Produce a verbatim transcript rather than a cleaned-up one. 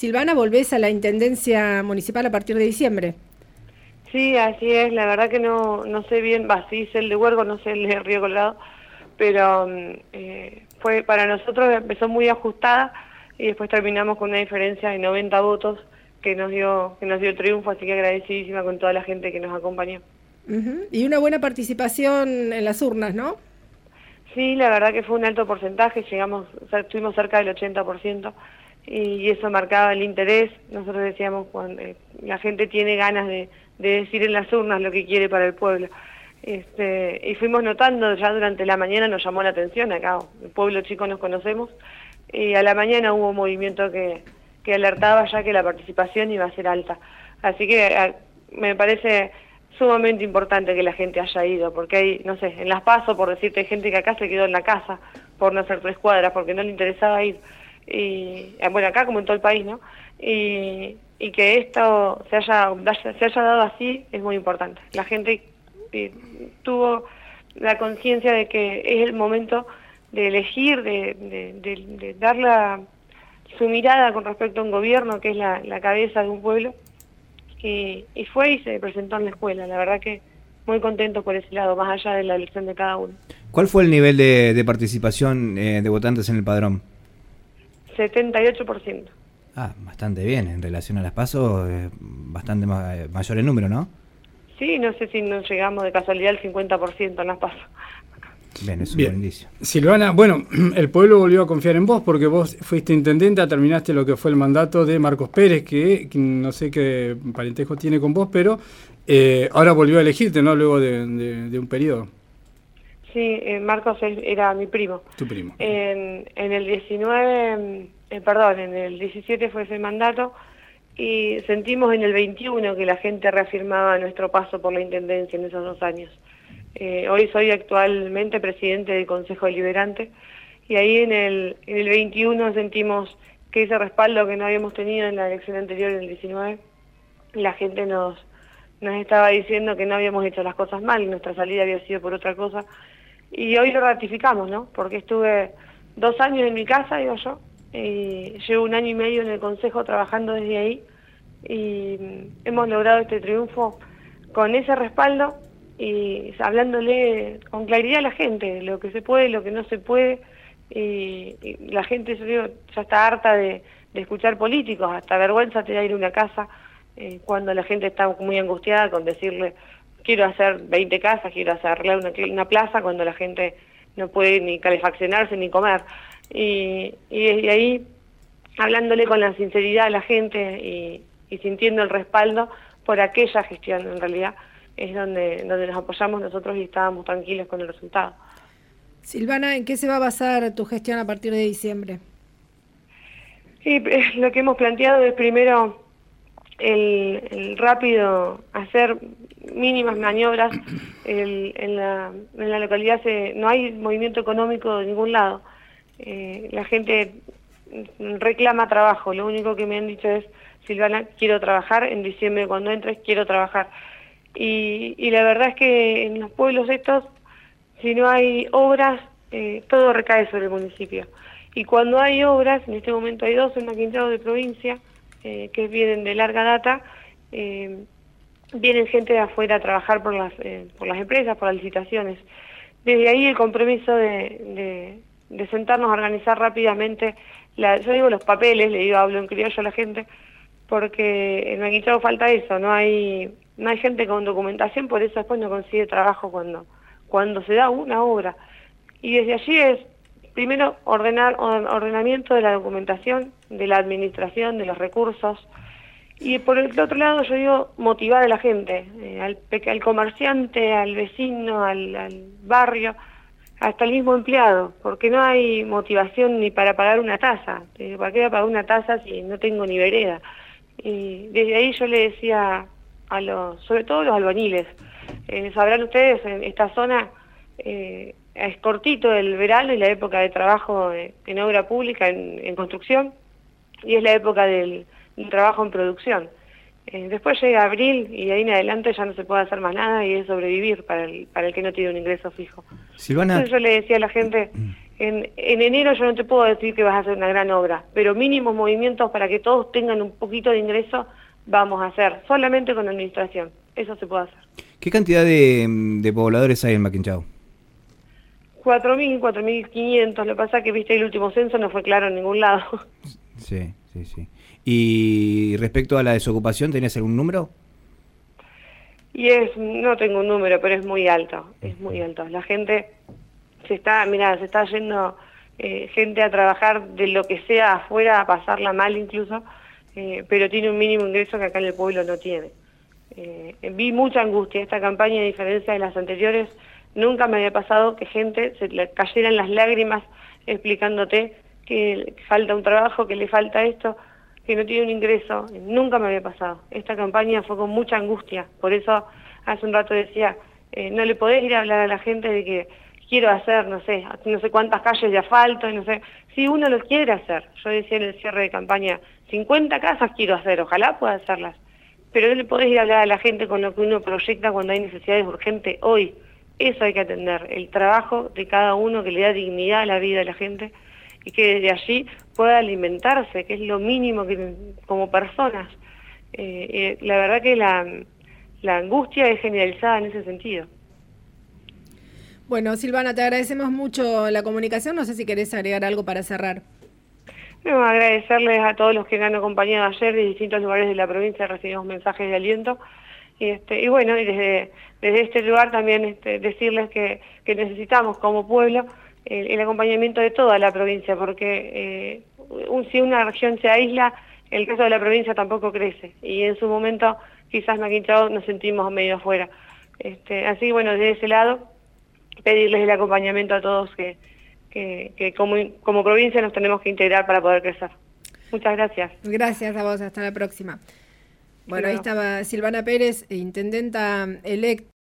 Silvana, volvés a la Intendencia Municipal a partir de diciembre. Sí, así es, la verdad que no, no sé bien, va, sí sé el de Huergo, no sé el de Río Colorado, pero eh, fue para nosotros empezó muy ajustada y después terminamos con una diferencia de noventa votos que nos dio que nos dio triunfo, así que agradecidísima con toda la gente que nos acompañó. Uh-huh. Y una buena participación en las urnas, ¿no? Sí, la verdad que fue un alto porcentaje, llegamos, o sea, estuvimos cerca del ochenta por ciento y eso marcaba el interés. Nosotros decíamos, cuando eh, la gente tiene ganas de, de decir en las urnas lo que quiere para el pueblo. Este, y fuimos notando, ya durante la mañana nos llamó la atención, acá el pueblo chico nos conocemos, y a la mañana hubo un movimiento que, que alertaba ya que la participación iba a ser alta. Así que a, me parece sumamente importante que la gente haya ido, porque hay, no sé, en Las Paso, por decirte, hay gente que acá se quedó en la casa por no hacer tres cuadras, porque no le interesaba ir, y bueno, acá como en todo el país, ¿no? Y, y que esto se haya, se haya dado así es muy importante. La gente eh, tuvo la conciencia de que es el momento de elegir, de, de, de, de dar la, su mirada con respecto a un gobierno que es la, la cabeza de un pueblo. Y, y fue y se presentó en la escuela, la verdad que muy contento por ese lado, más allá de la elección de cada uno. ¿Cuál fue el nivel de, de participación eh, de votantes en el padrón? setenta y ocho por ciento. Ah, bastante bien, en relación a las PASO, eh, bastante ma mayor el número, ¿no? Sí, no sé si nos llegamos de casualidad al cincuenta por ciento en las PASO. Bien, es un Bien. buen indicio. Silvana, bueno, el pueblo volvió a confiar en vos porque vos fuiste intendenta, terminaste lo que fue el mandato de Marcos Pérez, que, que no sé qué parentesco tiene con vos, pero eh, ahora volvió a elegirte, ¿no? Luego de, de, de un periodo. Sí, eh, Marcos era mi primo. Tu primo. En, en el diecinueve, eh, perdón, en el diecisiete fue ese mandato y sentimos en el veintiuno que la gente reafirmaba nuestro paso por la intendencia en esos dos años. Eh, hoy soy actualmente presidente del Consejo Deliberante y ahí en el, en el veintiuno sentimos que ese respaldo que no habíamos tenido en la elección anterior, en el diecinueve, la gente nos, nos estaba diciendo que no habíamos hecho las cosas mal, nuestra salida había sido por otra cosa, y hoy lo ratificamos, ¿no? Porque estuve dos años en mi casa, digo yo, y llevo un año y medio en el Consejo trabajando desde ahí, y hemos logrado este triunfo con ese respaldo, y hablándole con claridad a la gente, lo que se puede, lo que no se puede, y, y la gente, yo digo, ya está harta de, de escuchar políticos, hasta vergüenza te da ir a una casa eh, cuando la gente está muy angustiada con decirle, quiero hacer veinte casas, quiero hacerle una, una plaza, cuando la gente no puede ni calefaccionarse ni comer, y, y desde ahí, hablándole con la sinceridad a la gente y, y sintiendo el respaldo por aquella gestión en realidad, es donde, donde nos apoyamos nosotros y estábamos tranquilos con el resultado. Silvana, ¿en qué se va a basar tu gestión a partir de diciembre? Sí, lo que hemos planteado es primero el, el rápido hacer mínimas maniobras. El, en, la, en la localidad se, no hay movimiento económico de ningún lado. Eh, la gente reclama trabajo. Lo único que me han dicho es, Silvana, quiero trabajar, en diciembre cuando entres quiero trabajar. Y, y la verdad es que en los pueblos estos, si no hay obras, eh, todo recae sobre el municipio. Y cuando hay obras, en este momento hay dos en la Quintero de provincia, eh, que vienen de larga data, eh, vienen gente de afuera a trabajar por las, eh, por las empresas, por las licitaciones. Desde ahí el compromiso de, de, de sentarnos a organizar rápidamente, la, yo digo los papeles, le digo, hablo en criollo a la gente, porque en Maquinchao falta eso, no hay... No hay gente con documentación, por eso después no consigue trabajo cuando, cuando se da una obra. Y desde allí es, primero, ordenar ordenamiento de la documentación, de la administración, de los recursos. Y por el otro lado, yo digo, motivar a la gente, eh, al, al comerciante, al vecino, al, al barrio, hasta el mismo empleado, porque no hay motivación ni para pagar una tasa. Eh, ¿Para qué voy a pagar una tasa si no tengo ni vereda? Y desde ahí yo le decía... a los, sobre todo los albañiles. Eh, sabrán ustedes, en esta zona eh, es cortito el verano y la época de trabajo en, en obra pública, en, en construcción, y es la época del, del trabajo en producción. Eh, después llega abril y de ahí en adelante ya no se puede hacer más nada y es sobrevivir para el, para el que no tiene un ingreso fijo. Silvana. Entonces yo le decía a la gente En, en enero yo no te puedo decir que vas a hacer una gran obra, pero mínimos movimientos para que todos tengan un poquito de ingreso vamos a hacer, solamente con administración, eso se puede hacer. ¿Qué cantidad de, de pobladores hay en Maquinchao? cuatro mil, cuatro mil quinientos, lo que pasa es que viste el último censo no fue claro en ningún lado. Sí, sí, sí. Y respecto a la desocupación, ¿tenés algún número? Y es, no tengo un número, pero es muy alto, es muy alto. La gente se está, mira, se está yendo eh, gente a trabajar de lo que sea afuera, a pasarla mal incluso, eh, pero tiene un mínimo ingreso que acá en el pueblo no tiene. Eh, vi mucha angustia. Esta campaña, a diferencia de las anteriores, nunca me había pasado que gente se le cayeran las lágrimas explicándote que falta un trabajo, que le falta esto, que no tiene un ingreso. Nunca me había pasado. Esta campaña fue con mucha angustia. Por eso hace un rato decía, eh, no le podés ir a hablar a la gente de que quiero hacer, no sé, no sé cuántas calles de asfalto, no sé. Si uno lo quiere hacer, yo decía en el cierre de campaña, cincuenta casas quiero hacer, ojalá pueda hacerlas. Pero no le podés ir a hablar a la gente con lo que uno proyecta cuando hay necesidades urgentes hoy. Eso hay que atender, el trabajo de cada uno que le da dignidad a la vida de la gente y que desde allí pueda alimentarse, que es lo mínimo que como personas. Eh, eh, la verdad que la, la angustia es generalizada en ese sentido. Bueno, Silvana, te agradecemos mucho la comunicación. No sé si querés agregar algo para cerrar. No, agradecerles a todos los que me han acompañado ayer de distintos lugares de la provincia, recibimos mensajes de aliento. Y, este, y bueno, y desde, desde este lugar también este, decirles que, que necesitamos como pueblo el, el acompañamiento de toda la provincia, porque eh, un, si una región se aísla, el resto de la provincia tampoco crece. Y en su momento quizás Maquinchao nos sentimos medio afuera. Este, así que bueno, desde ese lado, pedirles el acompañamiento a todos que, que, que como, como provincia nos tenemos que integrar para poder crecer. Muchas gracias. Gracias a vos, hasta la próxima. Bueno, Claro. Ahí estaba Silvana Pérez, intendenta electa.